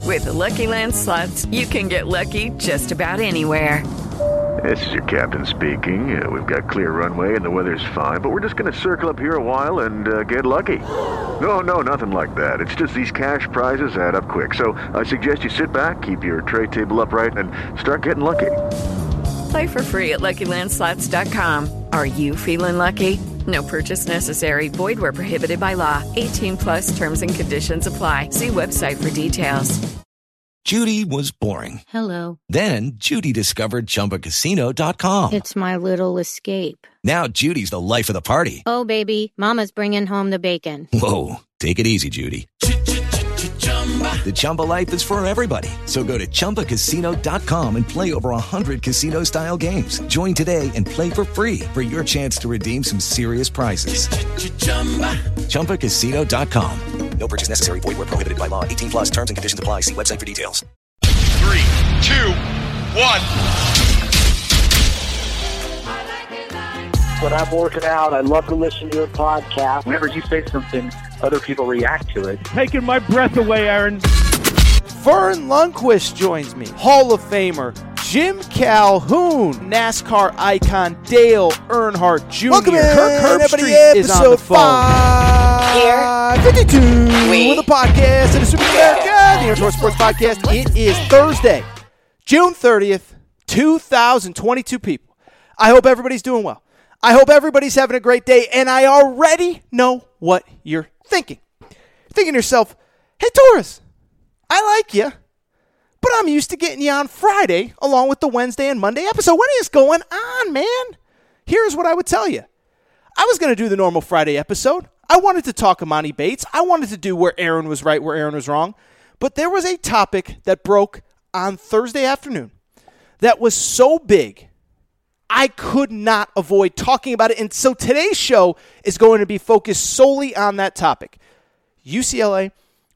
With the Lucky Land Slots, you can get lucky just about anywhere. This is your captain speaking. We've got clear runway and the weather's fine, but we're just going to circle up here a while and get lucky. No, nothing like that. It's just these cash prizes add up quick. So I suggest you sit back, keep your tray table upright, and start getting lucky. Play for free at LuckyLandSlots.com. Are you feeling lucky? No purchase necessary. Void where prohibited by law. 18+ terms and conditions apply. See website for details. Judy was boring. Hello. Then Judy discovered ChumbaCasino.com. It's my little escape. Now Judy's the life of the party. Oh, baby, mama's bringing home the bacon. Whoa, take it easy, Judy. The Chumba life is for everybody. So go to ChumbaCasino.com and play over 100 casino-style games. Join today and play for free for your chance to redeem some serious prizes. ChumbaCasino.com. No purchase necessary. Void where prohibited by law. 18+ terms and conditions apply. See website for details. 3, 2, 1. When I'm working out, I love to listen to your podcast. Whenever you say something, other people react to it. Taking my breath away, Aaron. Vern Lundquist joins me. Hall of Famer Jim Calhoun, NASCAR icon Dale Earnhardt Jr. Welcome in, Kirk everybody, Herbstreit is on the phone. 552 with a podcast in the Super America, the Air Sports Podcast. It is Thursday, June 30th, 2022, people. I hope everybody's doing well. I hope everybody's having a great day, and I already know what you're thinking. You're thinking to yourself, hey, Torres, I like you, but I'm used to getting you on Friday along with the Wednesday and Monday episode. What is going on, man? Here's what I would tell you. I was going to do the normal Friday episode. I wanted to talk Amani Bates. I wanted to do where Aaron was right, where Aaron was wrong. But there was a topic that broke on Thursday afternoon that was so big, I could not avoid talking about it. And so today's show is going to be focused solely on that topic. UCLA,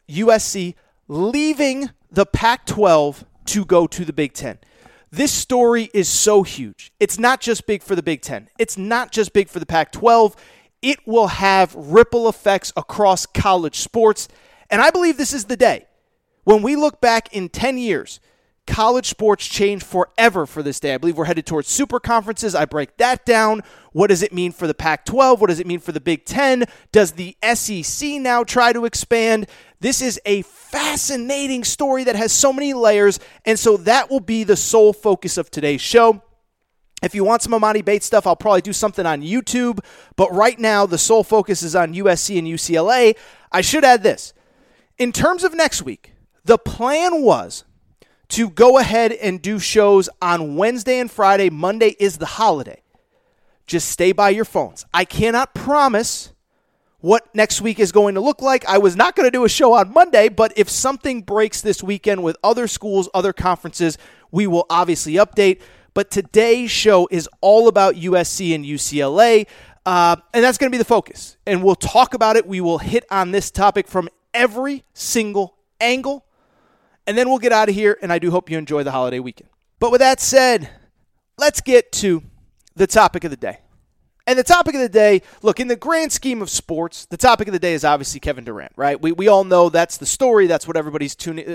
USC, leaving the Pac-12 to go to the Big Ten. This story is so huge. It's not just big for the Big Ten. It's not just big for the Pac-12. It will have ripple effects across college sports. And I believe this is the day when we look back in 10 years, college sports change forever for this day. I believe we're headed towards super conferences. I break that down. What does it mean for the Pac-12? What does it mean for the Big Ten? Does the SEC now try to expand? This is a fascinating story that has so many layers, and so that will be the sole focus of today's show. If you want some Amani Bates stuff, I'll probably do something on YouTube, but right now the sole focus is on USC and UCLA. I should add this. In terms of next week, the plan was to go ahead and do shows on Wednesday and Friday. Monday is the holiday. Just stay by your phones. I cannot promise what next week is going to look like. I was not going to do a show on Monday, but if something breaks this weekend with other schools, other conferences, we will obviously update. But today's show is all about USC and UCLA, and that's going to be the focus. And we'll talk about it. We will hit on this topic from every single angle. And then we'll get out of here, and I do hope you enjoy the holiday weekend. But with that said, let's get to the topic of the day. And the topic of the day, look, in the grand scheme of sports, the topic of the day is obviously Kevin Durant, right? We all know that's the story. That's what everybody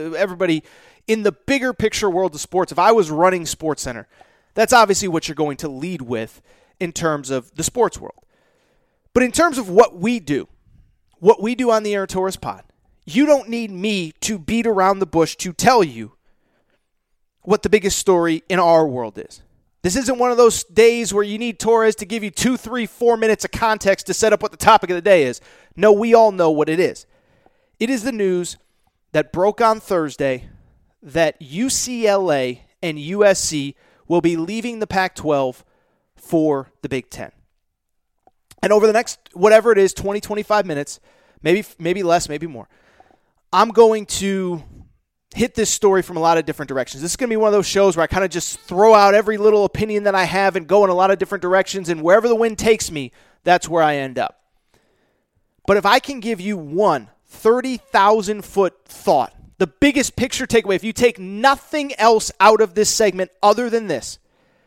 in the bigger picture world of sports. If I was running SportsCenter, that's obviously what you're going to lead with in terms of the sports world. But in terms of what we do on the Aaron Torres pod, you don't need me to beat around the bush to tell you what the biggest story in our world is. This isn't one of those days where you need Torres to give you 2, 3, 4 minutes of context to set up what the topic of the day is. No, we all know what it is. It is the news that broke on Thursday that UCLA and USC will be leaving the Pac-12 for the Big Ten. And over the next, whatever it is, 20, 25 minutes, maybe less, maybe more, I'm going to hit this story from a lot of different directions. This is going to be one of those shows where I kind of just throw out every little opinion that I have and go in a lot of different directions, and wherever the wind takes me, that's where I end up. But if I can give you one 30,000-foot thought, the biggest picture takeaway, if you take nothing else out of this segment other than this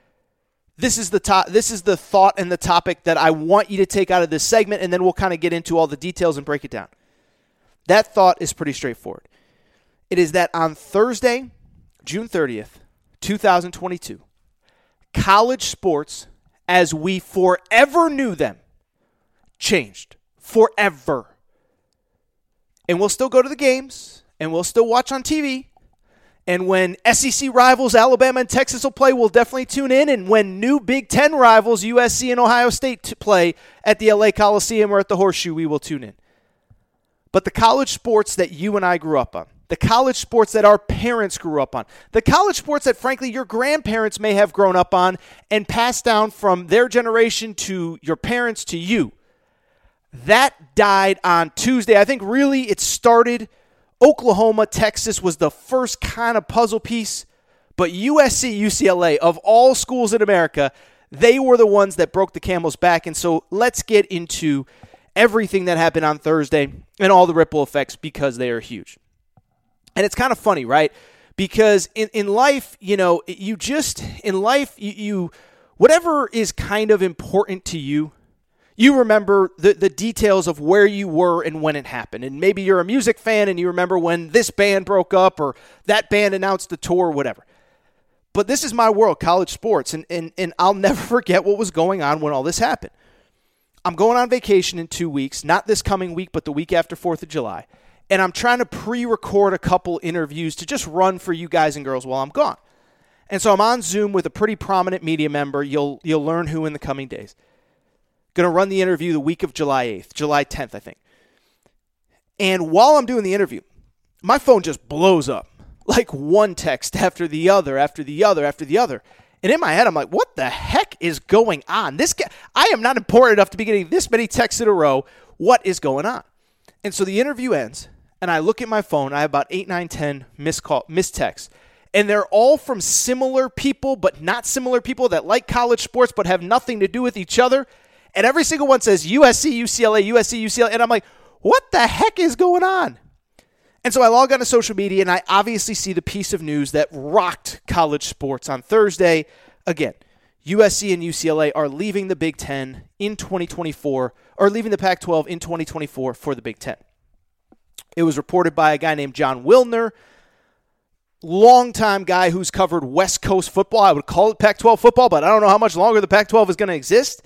is the thought and the topic that I want you to take out of this segment, and then we'll kind of get into all the details and break it down. That thought is pretty straightforward. It is that on Thursday, June 30th, 2022, college sports, as we forever knew them, changed. Forever. And we'll still go to the games, and we'll still watch on TV. And when SEC rivals Alabama and Texas will play, we'll definitely tune in. And when new Big Ten rivals USC and Ohio State play at the LA Coliseum or at the Horseshoe, we will tune in. But the college sports that you and I grew up on, the college sports that our parents grew up on, the college sports that, frankly, your grandparents may have grown up on and passed down from their generation to your parents to you, that died on Tuesday. I think really it started Oklahoma, Texas was the first kind of puzzle piece, but USC, UCLA, of all schools in America, they were the ones that broke the camel's back. And so let's get into everything that happened on Thursday and all the ripple effects because they are huge. And it's kind of funny, right? Because in life, you whatever is kind of important to you, you remember the details of where you were and when it happened. And maybe you're a music fan and you remember when this band broke up or that band announced the tour or whatever. But this is my world, college sports, and I'll never forget what was going on when all this happened. I'm going on vacation in 2 weeks, not this coming week, but the week after 4th of July. And I'm trying to pre-record a couple interviews to just run for you guys and girls while I'm gone. And so I'm on Zoom with a pretty prominent media member. You'll learn who in the coming days. Going to run the interview the week of July 8th, July 10th, I think. And while I'm doing the interview, my phone just blows up. Like one text after the other, after the other, after the other. And in my head, I'm like, what the heck is going on? This guy, I am not important enough to be getting this many texts in a row. What is going on? And so the interview ends, and I look at my phone. I have about 8, 9, 10 missed texts. And they're all from similar people, but not similar people that like college sports but have nothing to do with each other. And every single one says USC, UCLA, USC, UCLA. And I'm like, what the heck is going on? And so I log on to social media, and I obviously see the piece of news that rocked college sports on Thursday. Again, USC and UCLA are leaving the Big Ten in 2024, or leaving the Pac-12 in 2024 for the Big Ten. It was reported by a guy named John Wilner, longtime guy who's covered West Coast football. I would call it Pac-12 football, but I don't know how much longer the Pac-12 is going to exist.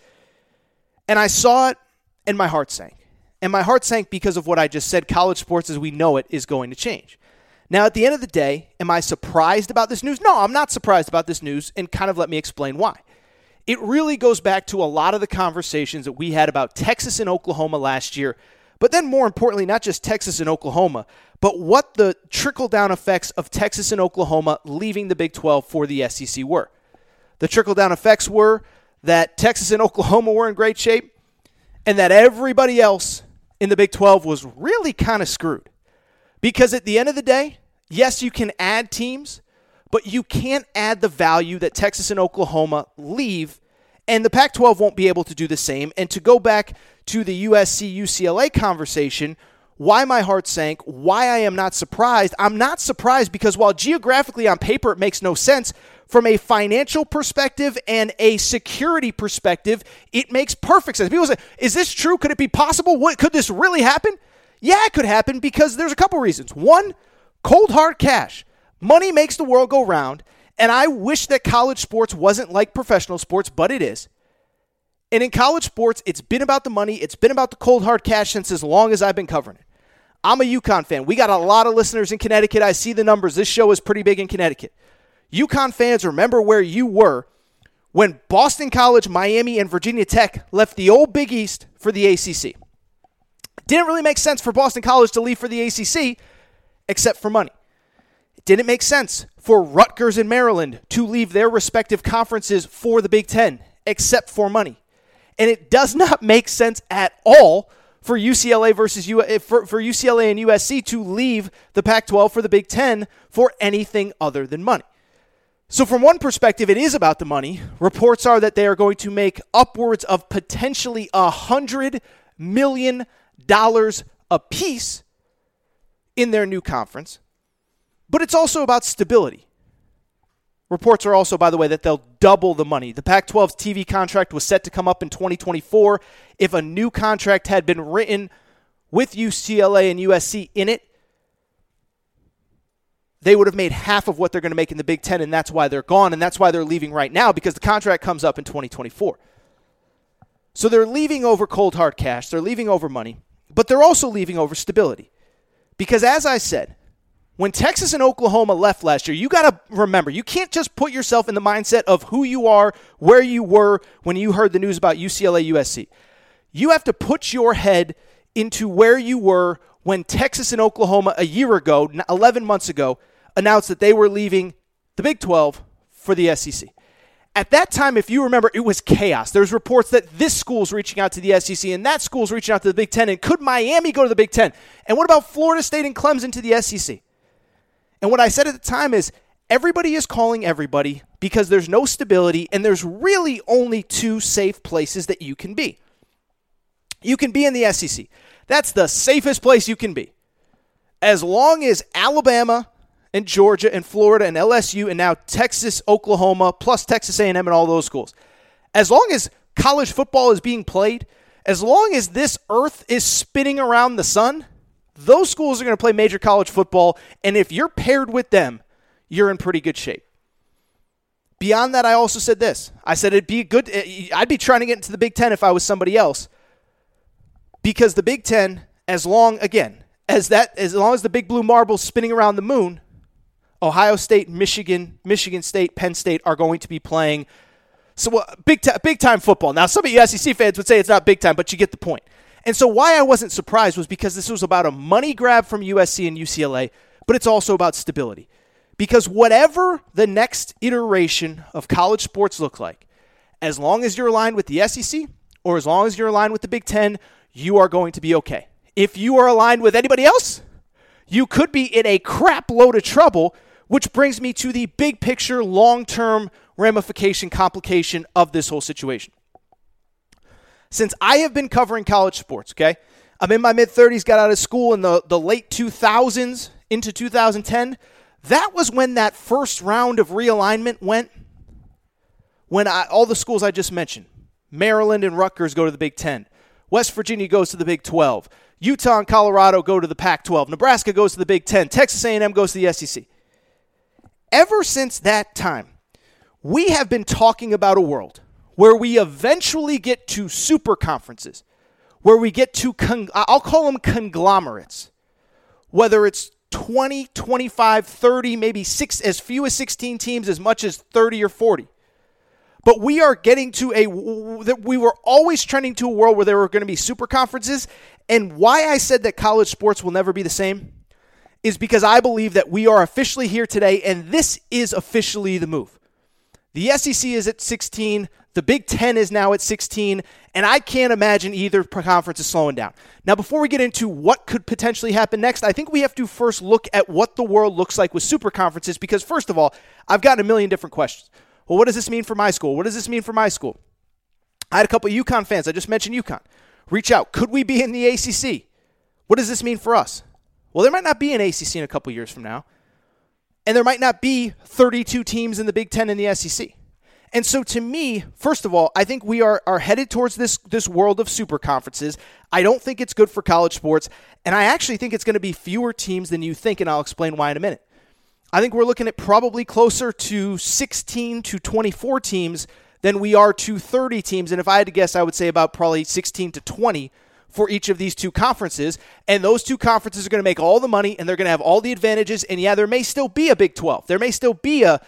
And I saw it, and my heart sank. And my heart sank because of what I just said. College sports as we know it is going to change. Now, at the end of the day, am I surprised about this news? No, I'm not surprised about this news, and kind of let me explain why. It really goes back to a lot of the conversations that we had about Texas and Oklahoma last year, but then more importantly, not just Texas and Oklahoma, but what the trickle-down effects of Texas and Oklahoma leaving the Big 12 for the SEC were. The trickle-down effects were that Texas and Oklahoma were in great shape, and that everybody else in the Big 12 was really kind of screwed. Because at the end of the day, yes, you can add teams, but you can't add the value that Texas and Oklahoma leave, and the Pac-12 won't be able to do the same. And to go back to the USC-UCLA conversation, why my heart sank, why I am not surprised. I'm not surprised because while geographically on paper it makes no sense, from a financial perspective and a security perspective, it makes perfect sense. People say, is this true? Could it be possible? Could this really happen? Yeah, it could happen because there's a couple reasons. One, cold hard cash. Money makes the world go round, and I wish that college sports wasn't like professional sports, but it is. And in college sports, it's been about the money. It's been about the cold hard cash since as long as I've been covering it. I'm a UConn fan. We got a lot of listeners in Connecticut. I see the numbers. This show is pretty big in Connecticut. UConn fans, remember where you were when Boston College, Miami, and Virginia Tech left the old Big East for the ACC. Didn't really make sense for Boston College to leave for the ACC, except for money. It didn't make sense for Rutgers and Maryland to leave their respective conferences for the Big Ten, except for money. And it does not make sense at all for UCLA for UCLA and USC to leave the Pac-12 for the Big Ten for anything other than money. So from one perspective, it is about the money. Reports are that they are going to make upwards of potentially $100 million apiece in their new conference. But it's also about stability. Reports are also, by the way, that they'll double the money. The Pac-12's TV contract was set to come up in 2024. If a new contract had been written with UCLA and USC in it, they would have made half of what they're going to make in the Big Ten, and that's why they're gone, and that's why they're leaving right now, because the contract comes up in 2024. So they're leaving over cold hard cash, they're leaving over money, but they're also leaving over stability. Because as I said, when Texas and Oklahoma left last year, you got to remember, you can't just put yourself in the mindset of who you are, where you were when you heard the news about UCLA, USC. You have to put your head into where you were when Texas and Oklahoma a year ago, 11 months ago, announced that they were leaving the Big 12 for the SEC. At that time, if you remember, it was chaos. There's reports that this school's reaching out to the SEC and that school's reaching out to the Big Ten. And could Miami go to the Big Ten? And what about Florida State and Clemson to the SEC? And what I said at the time is everybody is calling everybody because there's no stability and there's really only two safe places that you can be. You can be in the SEC. That's the safest place you can be. As long as Alabama and Georgia and Florida and LSU and now Texas, Oklahoma, plus Texas A&M and all those schools. As long as college football is being played, as long as this earth is spinning around the sun, those schools are going to play major college football, and if you're paired with them, you're in pretty good shape. Beyond that, I also said this. I said I'd be trying to get into the Big Ten if I was somebody else, because the Big Ten, as long as the big blue marble's spinning around the moon, Ohio State, Michigan State, Penn State are going to be playing big time football. Now, some of you SEC fans would say it's not big time, but you get the point. And so why I wasn't surprised was because this was about a money grab from USC and UCLA, but it's also about stability. Because whatever the next iteration of college sports look like, as long as you're aligned with the SEC or as long as you're aligned with the Big Ten, you are going to be okay. If you are aligned with anybody else, you could be in a crap load of trouble, which brings me to the big picture, long-term ramification, complication of this whole situation. Since I have been covering college sports, okay, I'm in my mid-30s, got out of school in the late 2000s into 2010. That was when that first round of realignment went, when all the schools I just mentioned, Maryland and Rutgers go to the Big Ten. West Virginia goes to the Big 12. Utah and Colorado go to the Pac-12. Nebraska goes to the Big 10. Texas A&M goes to the SEC. Ever since that time, we have been talking about a world where we eventually get to super conferences, where we get to, I'll call them conglomerates, whether it's 20, 25, 30, maybe as few as 16 teams, as much as 30 or 40. But we are getting to we were always trending to a world where there were going to be super conferences. And why I said that college sports will never be the same is because I believe that we are officially here today, and this is officially the move. The SEC is at 16. The Big Ten is now at 16, and I can't imagine either conference is slowing down. Now, before we get into what could potentially happen next, I think we have to first look at what the world looks like with super conferences, because first of all, I've gotten a million different questions. Well, what does this mean for my school? What does this mean for my school? I had a couple of UConn fans. I just mentioned UConn. Reach out. Could we be in the ACC? What does this mean for us? Well, there might not be an ACC in a couple years from now. And there might not be 32 teams in the Big Ten and the SEC. And so to me, first of all, I think we are headed towards this world of super conferences. I don't think it's good for college sports. And I actually think it's going to be fewer teams than you think, and I'll explain why in a minute. I think we're looking at probably closer to 16 to 24 teams than we are to 30 teams. And if I had to guess, I would say about probably 16 to 20 for each of these two conferences. And those two conferences are going to make all the money, and they're going to have all the advantages. And yeah, there may still be a Big 12. There may still be a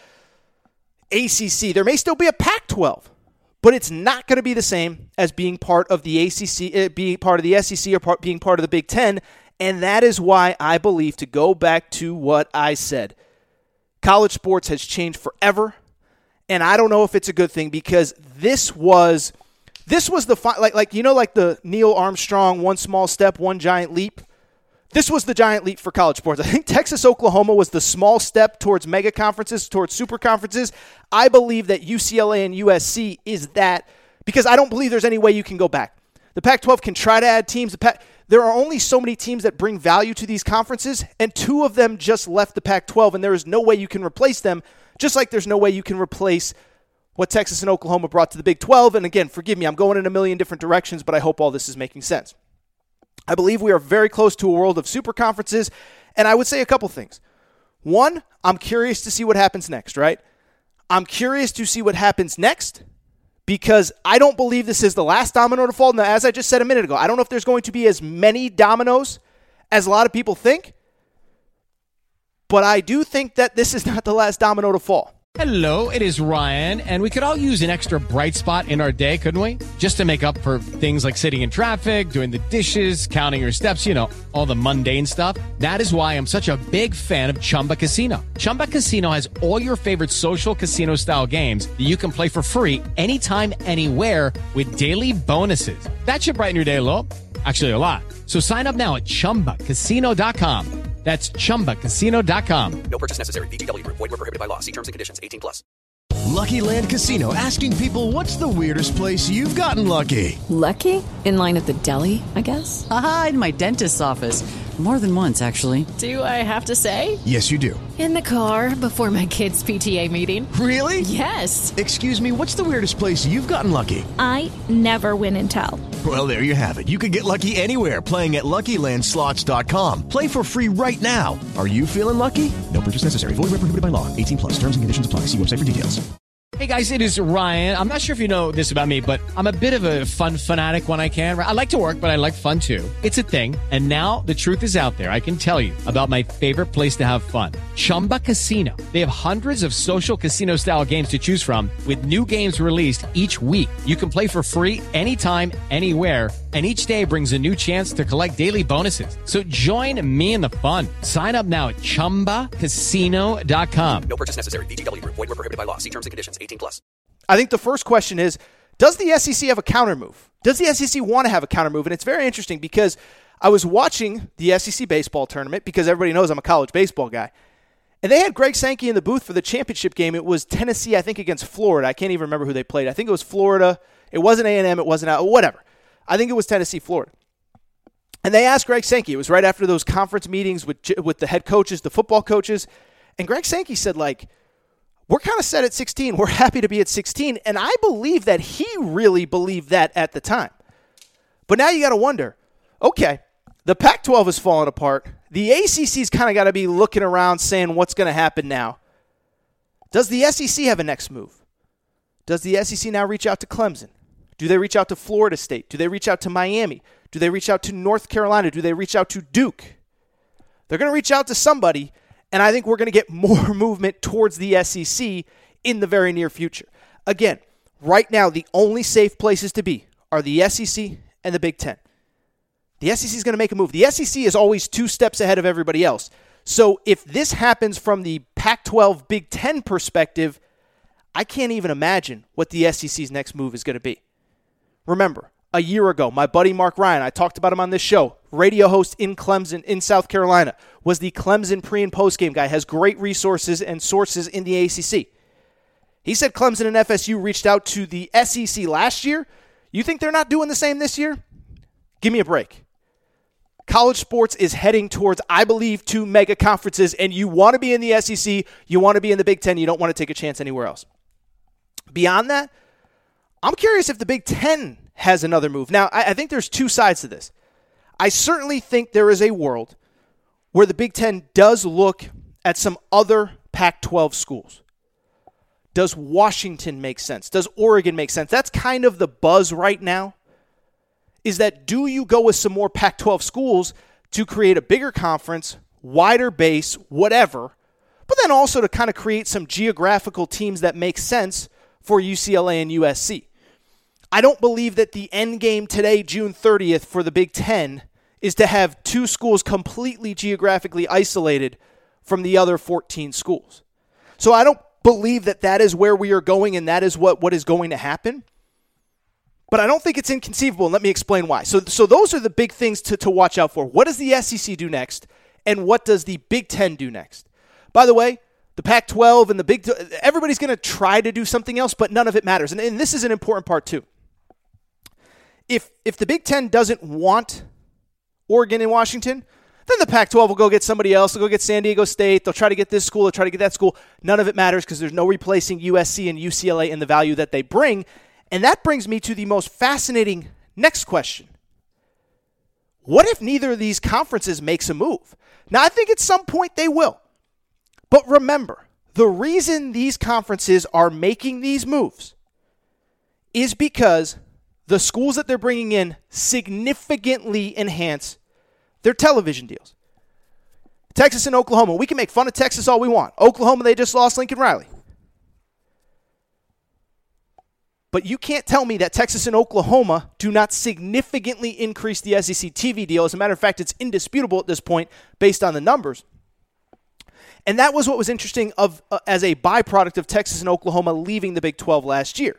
ACC. There may still be a Pac-12. But it's not going to be the same as being part of the ACC, being part of the SEC, or being part of the Big 10. And that is why I believe, to go back to what I said, college sports has changed forever, and I don't know if it's a good thing, because this was the like the Neil Armstrong, one small step, one giant leap. This was the giant leap for college sports. I think Texas, Oklahoma was the small step towards mega conferences, towards super conferences. I believe that UCLA and USC is that, because I don't believe there's any way you can go back. The Pac-12 can try to add teams. There are only so many teams that bring value to these conferences, and two of them just left the Pac-12, and there is no way you can replace them, just like there's no way you can replace what Texas and Oklahoma brought to the Big 12. And again, forgive me, I'm going in a million different directions, but I hope all this is making sense. I believe we are very close to a world of super conferences, and I would say a couple things. One, I'm curious to see what happens next, right? I'm curious to see what happens next because I don't believe this is the last domino to fall. Now, as I just said a minute ago, I don't know if there's going to be as many dominoes as a lot of people think, but I do think that this is not the last domino to fall. Hello, it is Ryan, and we could all use an extra bright spot in our day, couldn't we? Just to make up for things like sitting in traffic, doing the dishes, counting your steps, all the mundane stuff. That is why I'm such a big fan of Chumba Casino. Chumba Casino has all your favorite social casino-style games that you can play for free anytime, anywhere with daily bonuses. That should brighten your day a little. Actually, a lot. So sign up now at ChumbaCasino.com. That's ChumbaCasino.com. No purchase necessary. VGW Group. Void where prohibited by law. See terms and conditions. 18+. Lucky Land Casino, asking people, what's the weirdest place you've gotten lucky? Lucky? In line at the deli, I guess? Aha, in my dentist's office. More than once, actually. Do I have to say? Yes, you do. In the car before my kids' PTA meeting. Really? Yes. Excuse me, what's the weirdest place you've gotten lucky? I never win and tell. Well, there you have it. You can get lucky anywhere, playing at LuckyLandSlots.com. Play for free right now. Are you feeling lucky? No purchase necessary. Void where prohibited by law. 18+. Terms and conditions apply. See website for details. Hey guys, it is Ryan. I'm not sure if you know this about me, but I'm a bit of a fun fanatic when I can. I like to work, but I like fun too. It's a thing. And now the truth is out there. I can tell you about my favorite place to have fun. Chumba Casino. They have hundreds of social casino style games to choose from with new games released each week. You can play for free anytime, anywhere. And each day brings a new chance to collect daily bonuses. So join me in the fun. Sign up now at ChumbaCasino.com. No purchase necessary. VGW Group. Void where prohibited by law. See terms and conditions. 18+. I think the first question is, does the SEC have a counter move? Does the SEC want to have a counter move? And it's very interesting because I was watching the SEC baseball tournament because everybody knows I'm a college baseball guy. And they had Greg Sankey in the booth for the championship game. It was Tennessee, I think, against Florida. I can't even remember who they played. I think it was Florida. It wasn't A&M. It wasn't whatever. I think it was Tennessee, Florida. And they asked Greg Sankey. It was right after those conference meetings with the head coaches, the football coaches. And Greg Sankey said, we're kind of set at 16. We're happy to be at 16. And I believe that he really believed that at the time. But now you got to wonder, okay, the Pac-12 is falling apart. The ACC's kind of got to be looking around saying what's going to happen now. Does the SEC have a next move? Does the SEC now reach out to Clemson? Do they reach out to Florida State? Do they reach out to Miami? Do they reach out to North Carolina? Do they reach out to Duke? They're going to reach out to somebody, and I think we're going to get more movement towards the SEC in the very near future. Again, right now, the only safe places to be are the SEC and the Big Ten. The SEC is going to make a move. The SEC is always 2 steps ahead of everybody else. So if this happens from the Pac-12 Big Ten perspective, I can't even imagine what the SEC's next move is going to be. Remember, a year ago, my buddy Mark Ryan, I talked about him on this show, radio host in Clemson, in South Carolina, was the Clemson pre- and post-game guy, has great resources and sources in the ACC. He said Clemson and FSU reached out to the SEC last year. You think they're not doing the same this year? Give me a break. College sports is heading towards, I believe, 2 mega conferences, and you want to be in the SEC, you want to be in the Big Ten, you don't want to take a chance anywhere else. Beyond that, I'm curious if the Big Ten has another move. Now, I think there's 2 sides to this. I certainly think there is a world where the Big Ten does look at some other Pac-12 schools. Does Washington make sense? Does Oregon make sense? That's kind of the buzz right now, is that do you go with some more Pac-12 schools to create a bigger conference, wider base, whatever, but then also to kind of create some geographical teams that make sense for UCLA and USC. I don't believe that the end game today, June 30th, for the Big Ten is to have 2 schools completely geographically isolated from the other 14 schools. So I don't believe that that is where we are going and that is what is going to happen. But I don't think it's inconceivable, and let me explain why. So those are the big things to watch out for. What does the SEC do next, and what does the Big Ten do next? By the way, the Pac-12 and the Big Ten, everybody's going to try to do something else, but none of it matters. And this is an important part too. If the Big Ten doesn't want Oregon and Washington, then the Pac-12 will go get somebody else. They'll go get San Diego State. They'll try to get this school. They'll try to get that school. None of it matters because there's no replacing USC and UCLA in the value that they bring. And that brings me to the most fascinating next question. What if neither of these conferences makes a move? Now, I think at some point they will. But remember, the reason these conferences are making these moves is because the schools that they're bringing in significantly enhance their television deals. Texas and Oklahoma. We can make fun of Texas all we want. Oklahoma, they just lost Lincoln Riley. But you can't tell me that Texas and Oklahoma do not significantly increase the SEC TV deal. As a matter of fact, it's indisputable at this point based on the numbers. And that was what was interesting as a byproduct of Texas and Oklahoma leaving the Big 12 last year.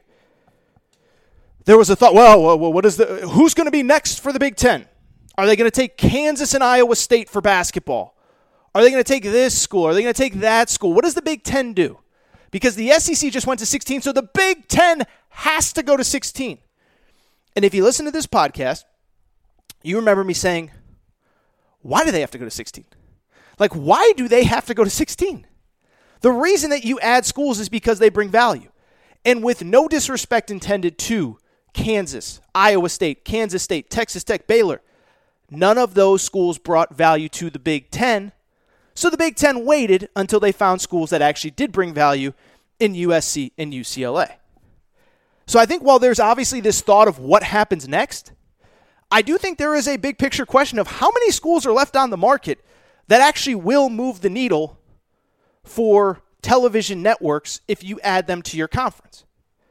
There was a thought, who's going to be next for the Big 10? Are they going to take Kansas and Iowa State for basketball? Are they going to take this school? Are they going to take that school? What does the Big 10 do? Because the SEC just went to 16, so the Big 10 has to go to 16. And if you listen to this podcast, you remember me saying, why do they have to go to 16? Like, why do they have to go to 16? The reason that you add schools is because they bring value. And with no disrespect intended to Kansas, Iowa State, Kansas State, Texas Tech, Baylor, none of those schools brought value to the Big 10. So the Big 10 waited until they found schools that actually did bring value in USC and UCLA. So I think while there's obviously this thought of what happens next, I do think there is a big picture question of how many schools are left on the market that actually will move the needle for television networks if you add them to your conference.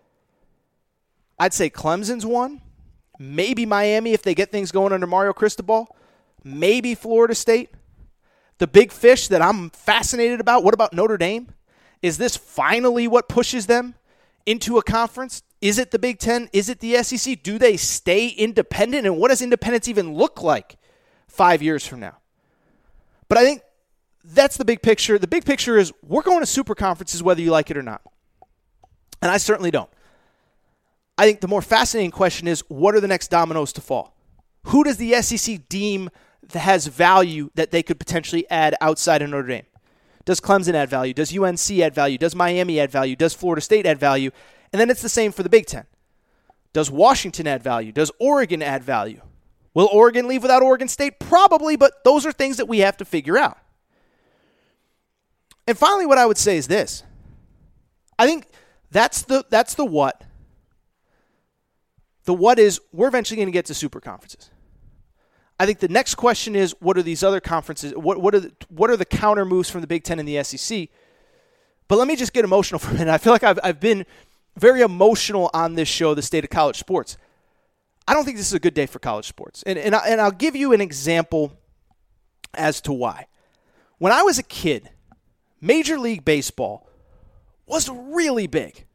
I'd say Clemson's one, maybe Miami if they get things going under Mario Cristobal, maybe Florida State. The big fish that I'm fascinated about, what about Notre Dame? Is this finally what pushes them into a conference? Is it the Big 10? Is it the SEC? Do they stay independent? And what does independence even look like 5 years from now? But I think that's the big picture. The big picture is we're going to super conferences whether you like it or not. And I certainly don't. I think the more fascinating question is, what are the next dominoes to fall? Who does the SEC deem that has value that they could potentially add outside of Notre Dame? Does Clemson add value? Does UNC add value? Does Miami add value? Does Florida State add value? And then it's the same for the Big Ten. Does Washington add value? Does Oregon add value? Will Oregon leave without Oregon State? Probably, but those are things that we have to figure out. And finally, what I would say is this. I think that's the what. The what is we're eventually going to get to super conferences. I think the next question is, what are these other conferences? What are the counter moves from the Big Ten and the SEC? But let me just get emotional for a minute. I feel like I've been very emotional on this show, the state of college sports. I don't think this is a good day for college sports. And I'll give you an example as to why. When I was a kid, Major League Baseball was really big.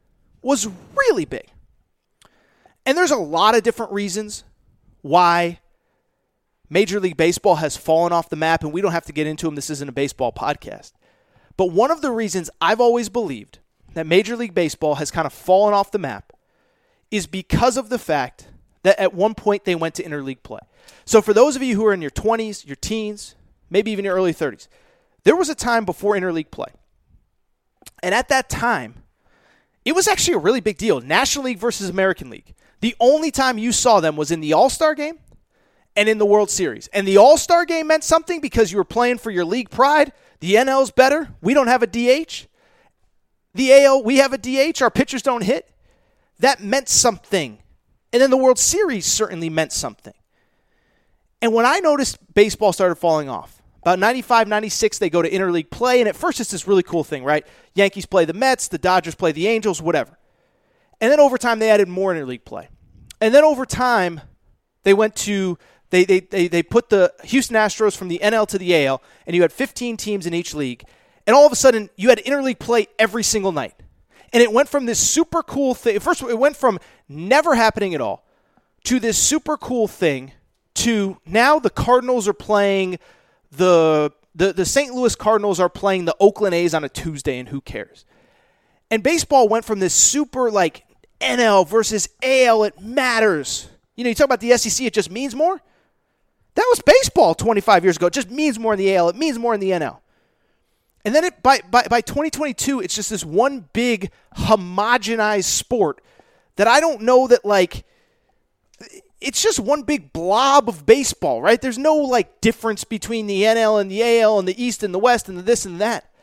And there's a lot of different reasons why Major League Baseball has fallen off the map, and we don't have to get into them. This isn't a baseball podcast. But one of the reasons I've always believed that Major League Baseball has kind of fallen off the map is because of the fact that at one point they went to interleague play. So for those of you who are in your 20s, your teens, maybe even your early 30s, there was a time before interleague play. And at that time, it was actually a really big deal. National League versus American League. The only time you saw them was in the All-Star game and in the World Series. And the All-Star game meant something because you were playing for your league pride. The NL's better. We don't have a DH. The AL, we have a DH. Our pitchers don't hit. That meant something. And then the World Series certainly meant something. And when I noticed baseball started falling off, about 95, 96, they go to interleague play. And at first it's this really cool thing, right? Yankees play the Mets, the Dodgers play the Angels, whatever. And then over time they added more interleague play. And then over time they went to... They put the Houston Astros from the NL to the AL, and you had 15 teams in each league. And all of a sudden, you had interleague play every single night. And it went from this super cool thing. First, it went from never happening at all to this super cool thing to now the Cardinals are playing the St. Louis Cardinals are playing the Oakland A's on a Tuesday, and who cares? And baseball went from this super like NL versus AL, it matters. You know, you talk about the SEC, it just means more. That was baseball 25 years ago. It just means more in the AL. It means more in the NL. And then by 2022, it's just this one big homogenized sport that I don't know that, like, it's just one big blob of baseball, right? There's no, like, difference between the NL and the AL and the East and the West and the this and that.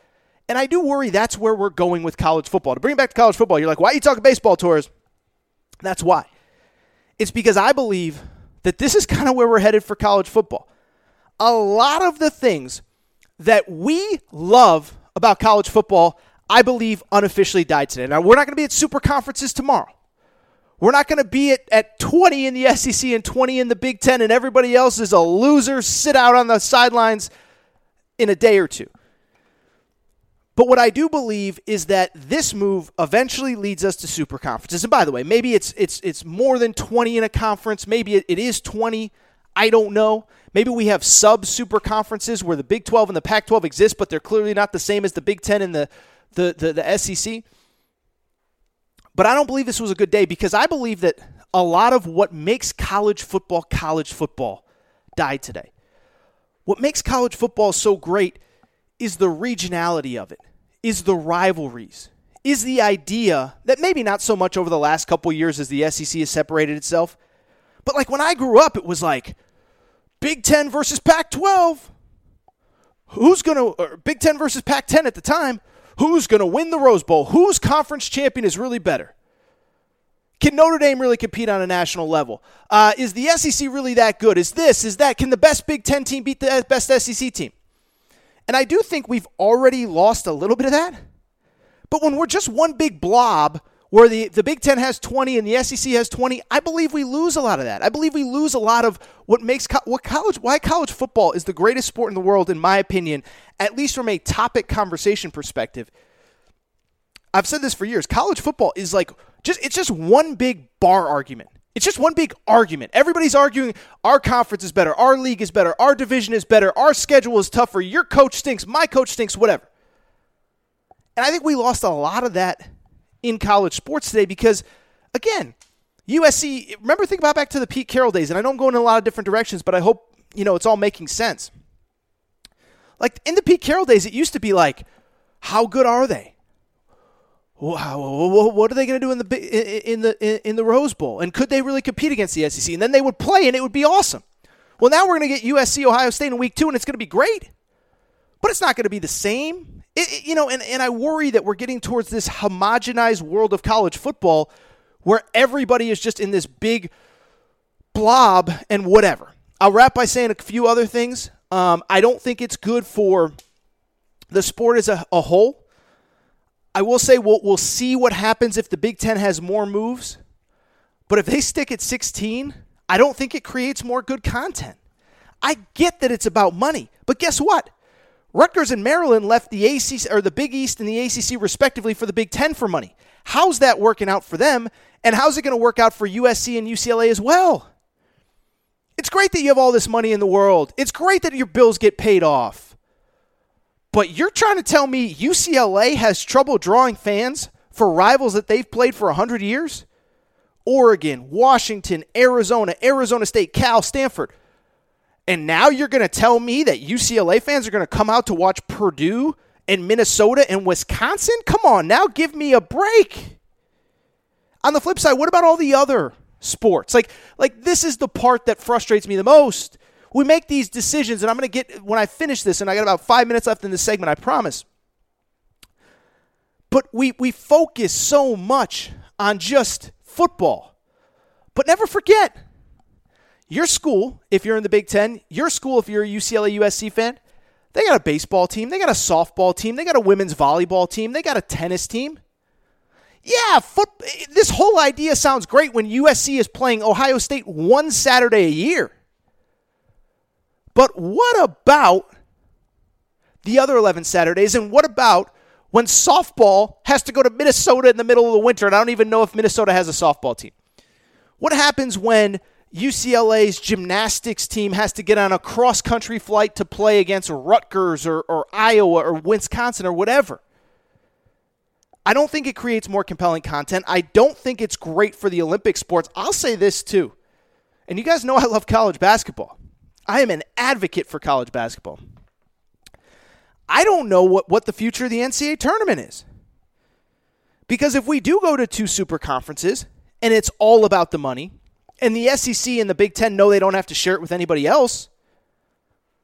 And I do worry that's where we're going with college football. To bring it back to college football, you're like, why are you talking baseball, Torres? That's why. It's because I believe that this is kind of where we're headed for college football. A lot of the things that we love about college football, I believe, unofficially died today. Now, we're not going to be at super conferences tomorrow. We're not going to be at 20 in the SEC and 20 in the Big Ten, and everybody else is a loser, sit out on the sidelines in a day or two. But what I do believe is that this move eventually leads us to super conferences. And by the way, maybe it's more than 20 in a conference. Maybe it is 20. I don't know. Maybe we have sub-super conferences where the Big 12 and the Pac-12 exist, but they're clearly not the same as the Big 10 and the SEC. But I don't believe this was a good day because I believe that a lot of what makes college football died today. What makes college football so great is the regionality of it, is the rivalries, is the idea that maybe not so much over the last couple years as the SEC has separated itself, but like when I grew up, it was like Big 10 versus Pac-12. Big 10 versus Pac-10 at the time, who's going to win the Rose Bowl? Whose conference champion is really better? Can Notre Dame really compete on a national level? Is the SEC really that good? Is that? Can the best Big 10 team beat the best SEC team? And I do think we've already lost a little bit of that. But when we're just one big blob where the Big Ten has 20 and the SEC has 20, I believe we lose a lot of that. I believe we lose a lot of why college football is the greatest sport in the world, in my opinion, at least from a topic conversation perspective. I've said this for years. College football is it's just one big bar argument. It's just one big argument. Everybody's arguing our conference is better, our league is better, our division is better, our schedule is tougher, your coach stinks, my coach stinks, whatever. And I think we lost a lot of that in college sports today because, again, USC, think about back to the Pete Carroll days, and I know I'm going in a lot of different directions, but I hope, it's all making sense. Like, in the Pete Carroll days, it used to be like, how good are they? What are they going to do in the Rose Bowl? And could they really compete against the SEC? And then they would play, and it would be awesome. Well, now we're going to get USC, Ohio State in week 2, and it's going to be great. But it's not going to be the same. And I worry that we're getting towards this homogenized world of college football where everybody is just in this big blob and whatever. I'll wrap by saying a few other things. I don't think it's good for the sport as a whole. I will say we'll see what happens if the Big Ten has more moves. But if they stick at 16, I don't think it creates more good content. I get that it's about money. But guess what? Rutgers and Maryland left the ACC or the Big East and the ACC respectively for the Big Ten for money. How's that working out for them? And how's it going to work out for USC and UCLA as well? It's great that you have all this money in the world. It's great that your bills get paid off. But you're trying to tell me UCLA has trouble drawing fans for rivals that they've played for 100 years? Oregon, Washington, Arizona State, Cal, Stanford. And now you're going to tell me that UCLA fans are going to come out to watch Purdue and Minnesota and Wisconsin? Come on, now give me a break. On the flip side, what about all the other sports? Like this is the part that frustrates me the most. We make these decisions, and I'm going to get, when I finish this, and I got about 5 minutes left in this segment, I promise. But we focus so much on just football. But never forget, your school, if you're in the Big Ten, your school, if you're a UCLA USC fan, they got a baseball team, they got a softball team, they got a women's volleyball team, they got a tennis team. Yeah, this whole idea sounds great when USC is playing Ohio State one Saturday a year. But what about the other 11 Saturdays? And what about when softball has to go to Minnesota in the middle of the winter? And I don't even know if Minnesota has a softball team. What happens when UCLA's gymnastics team has to get on a cross-country flight to play against Rutgers or Iowa or Wisconsin or whatever? I don't think it creates more compelling content. I don't think it's great for the Olympic sports. I'll say this too. And you guys know I love college basketball. I am an advocate for college basketball. I don't know what the future of the NCAA tournament is. Because if we do go to 2 super conferences and it's all about the money, and the SEC and the Big Ten know they don't have to share it with anybody else,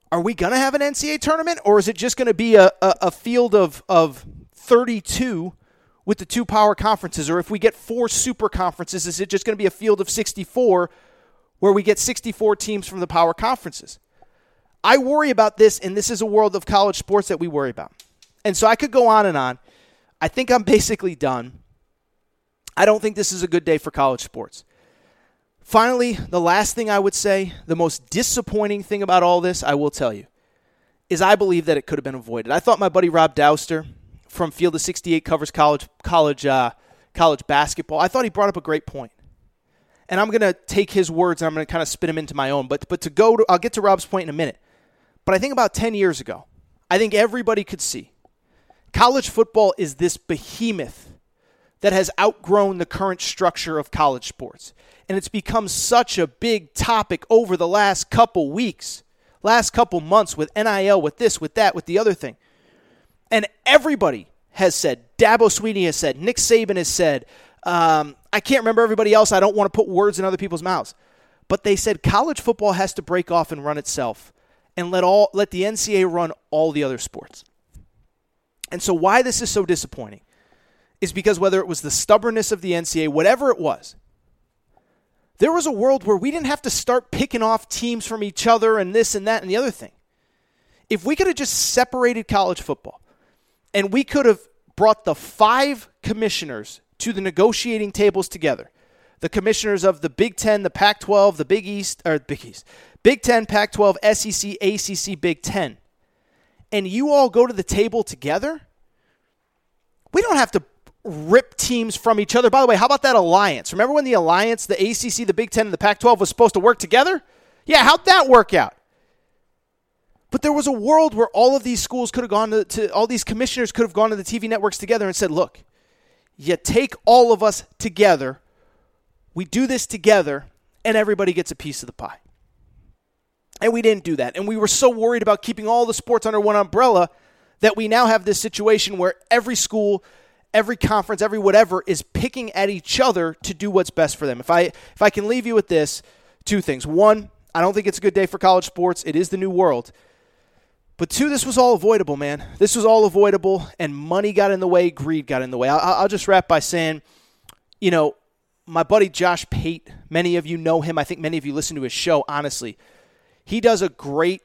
Are we going to have an NCAA tournament, or is it just going to be a field of 32 with the 2 power conferences? Or if we get 4 super conferences, is it just going to be a field of 64 where we get 64 teams from the power conferences? I worry about this, and this is a world of college sports that we worry about. And so I could go on and on. I think I'm basically done. I don't think this is a good day for college sports. Finally, the last thing I would say, the most disappointing thing about all this, I will tell you, is I believe that it could have been avoided. I thought my buddy Rob Dowster from Field of 68 covers college basketball. I thought he brought up a great point. And I'm going to take his words and I'm going to kind of spin them into my own. But I'll get to Rob's point in a minute. But I think about 10 years ago, I think everybody could see college football is this behemoth that has outgrown the current structure of college sports. And it's become such a big topic over the last couple weeks, last couple months with NIL, with this, with that, with the other thing. And everybody has said, Dabo Swinney has said, Nick Saban has said, I can't remember everybody else. I don't want to put words in other people's mouths. But they said college football has to break off and run itself and let the NCAA run all the other sports. And so why this is so disappointing is because whether it was the stubbornness of the NCAA, whatever it was, there was a world where we didn't have to start picking off teams from each other and this and that and the other thing. If we could have just separated college football and we could have brought the 5 commissioners to the negotiating tables together, the commissioners of the Big Ten, the Pac-12, the Big Ten, Pac-12, SEC, ACC, Big Ten, and you all go to the table together, we don't have to rip teams from each other. By the way, how about that alliance? Remember when the alliance, the ACC, the Big Ten, and the Pac-12 was supposed to work together? Yeah, how'd that work out? But there was a world where all of these schools could have gone to all these commissioners could have gone to the TV networks together and said, look, you take all of us together, we do this together, and everybody gets a piece of the pie. And we didn't do that. And we were so worried about keeping all the sports under one umbrella that we now have this situation where every school, every conference, every whatever is picking at each other to do what's best for them. If I can leave you with this, 2 things. 1, I don't think it's a good day for college sports. It is the new world. But 2, this was all avoidable, man. This was all avoidable, and money got in the way, greed got in the way. I'll just wrap by saying, my buddy Josh Pate, many of you know him. I think many of you listen to his show, honestly. He has a great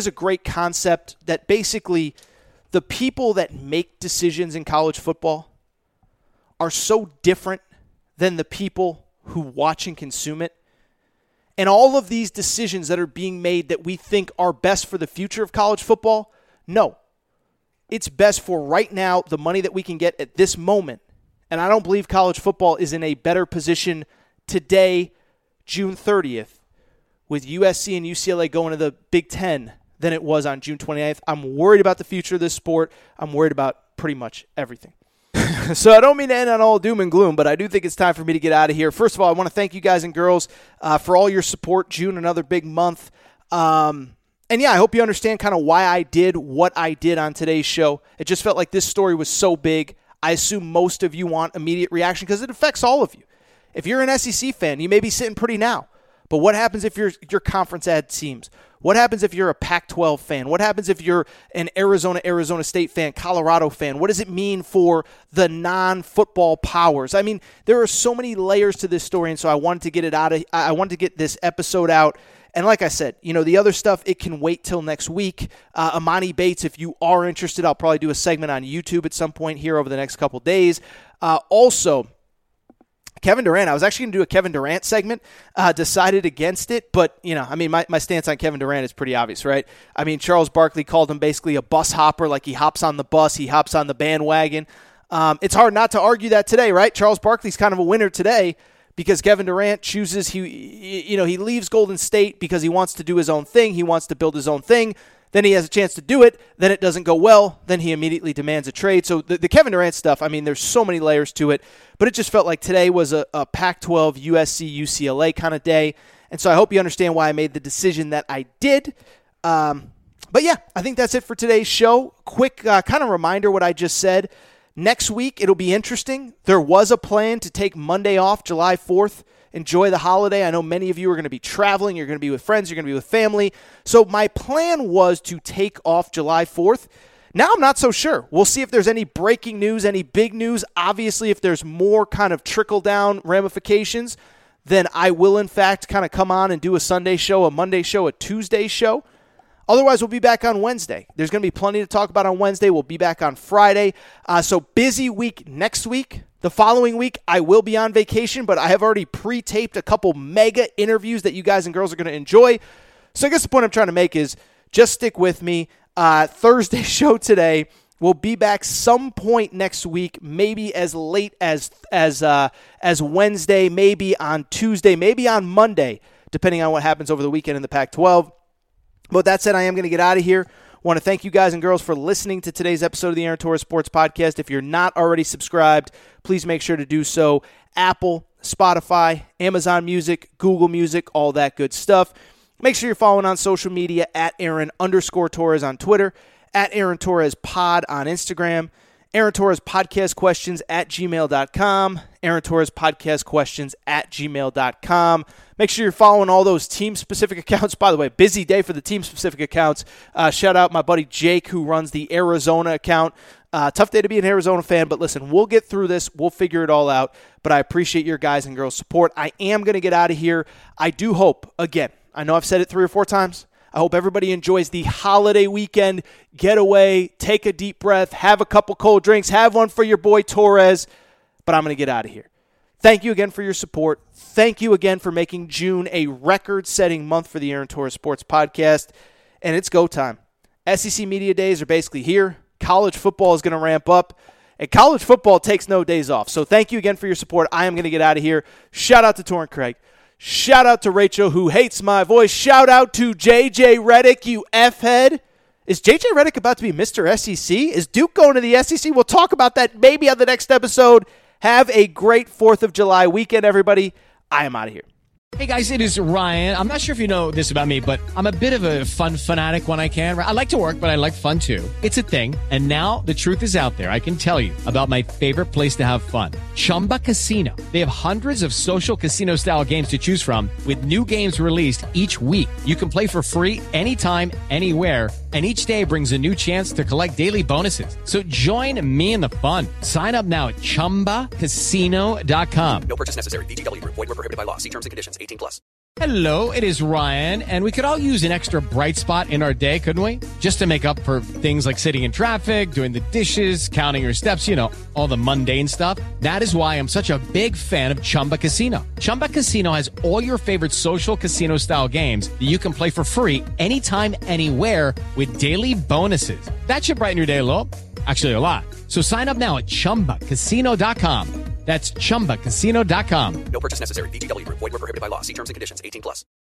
concept that basically the people that make decisions in college football are so different than the people who watch and consume it. And all of these decisions that are being made that we think are best for the future of college football, no. It's best for right now, the money that we can get at this moment. And I don't believe college football is in a better position today, June 30th, with USC and UCLA going to the Big Ten than it was on June 29th. I'm worried about the future of this sport. I'm worried about pretty much everything. So I don't mean to end on all doom and gloom, but I do think it's time for me to get out of here. First of all, I want to thank you guys and girls for all your support. June, another big month. And yeah, I hope you understand kind of why I did what I did on today's show. It just felt like this story was so big. I assume most of you want immediate reaction because it affects all of you. If you're an SEC fan, you may be sitting pretty now. But what happens if your conference ad teams? What happens if you're a Pac-12 fan? What happens if you're an Arizona State fan, Colorado fan? What does it mean for the non-football powers? I mean, there are so many layers to this story, and so I wanted to get this episode out. And like I said, the other stuff, it can wait till next week. Amani Bates, if you are interested, I'll probably do a segment on YouTube at some point here over the next couple days. Also, Kevin Durant, I was actually going to do a Kevin Durant segment, decided against it, but, my stance on Kevin Durant is pretty obvious, right? I mean, Charles Barkley called him basically a bus hopper, like he hops on the bus, he hops on the bandwagon. It's hard not to argue that today, right? Charles Barkley's kind of a winner today because Kevin Durant chooses, he leaves Golden State because he wants to do his own thing, he wants to build his own thing. Then he has a chance to do it. Then it doesn't go well. Then he immediately demands a trade. So the Kevin Durant stuff, there's so many layers to it. But it just felt like today was a Pac-12, USC, UCLA kind of day. And so I hope you understand why I made the decision that I did. But yeah, I think that's it for today's show. Quick kind of reminder what I just said. Next week, it'll be interesting. There was a plan to take Monday off, July 4th, enjoy the holiday. I know many of you are going to be traveling. You're going to be with friends. You're going to be with family. So my plan was to take off July 4th. Now I'm not so sure. We'll see if there's any breaking news, any big news. Obviously, if there's more kind of trickle-down ramifications, then I will, in fact, kind of come on and do a Sunday show, a Monday show, a Tuesday show. Otherwise, we'll be back on Wednesday. There's going to be plenty to talk about on Wednesday. We'll be back on Friday. So busy week next week. The following week, I will be on vacation, but I have already pre-taped a couple mega interviews that you guys and girls are going to enjoy. So I guess the point I'm trying to make is just stick with me. Thursday show today. We'll be back some point next week, maybe as late as Wednesday, maybe on Tuesday, maybe on Monday, depending on what happens over the weekend in the Pac-12. But with that said, I am going to get out of here. I want to thank you guys and girls for listening to today's episode of the Aaron Torres Sports Podcast. If you're not already subscribed, please make sure to do so. Apple, Spotify, Amazon Music, Google Music, all that good stuff. Make sure you're following on social media at Aaron_Torres on Twitter, at Aaron Torres Pod on Instagram, Aaron Torres Podcast Questions at gmail.com, Aaron Torres Podcast Questions at gmail.com. Make sure you're following all those team-specific accounts. By the way, busy day for the team-specific accounts. Shout out my buddy Jake, who runs the Arizona account. Tough day to be an Arizona fan, but listen, we'll get through this. We'll figure it all out, but I appreciate your guys' and girls' support. I am going to get out of here. I do hope, again, I know I've said it 3 or 4 times, I hope everybody enjoys the holiday weekend. Get away, take a deep breath, have a couple cold drinks, have one for your boy Torres, but I'm going to get out of here. Thank you again for your support. Thank you again for making June a record-setting month for the Aaron Torres Sports Podcast, and it's go time. SEC Media Days are basically here. College football is going to ramp up, and college football takes no days off. So thank you again for your support. I am going to get out of here. Shout out to Torrent Craig. Shout out to Rachel, who hates my voice. Shout out to JJ Redick, you F-head. Is JJ Redick about to be Mr. SEC? Is Duke going to the SEC? We'll talk about that maybe on the next episode. Have a great 4th of July weekend, everybody. I am out of here. Hey, guys, it is Ryan. I'm not sure if you know this about me, but I'm a bit of a fun fanatic when I can. I like to work, but I like fun, too. It's a thing. And now the truth is out there. I can tell you about my favorite place to have fun, Chumba Casino. They have hundreds of social casino-style games to choose from with new games released each week. You can play for free anytime, anywhere, and each day brings a new chance to collect daily bonuses. So join me in the fun. Sign up now at ChumbaCasino.com. No purchase necessary. VGW. Void where prohibited by law. See terms and conditions. 18+. Hello, it is Ryan, and we could all use an extra bright spot in our day, couldn't we? Just to make up for things like sitting in traffic, doing the dishes, counting your steps, you know, all the mundane stuff. That is why I'm such a big fan of Chumba Casino. Chumba Casino has all your favorite social casino-style games that you can play for free anytime, anywhere with daily bonuses. That should brighten your day a little. Actually, a lot. So sign up now at ChumbaCasino.com. That's ChumbaCasino.com. No purchase necessary. VGW. Void where prohibited by law. See terms and conditions. 18+.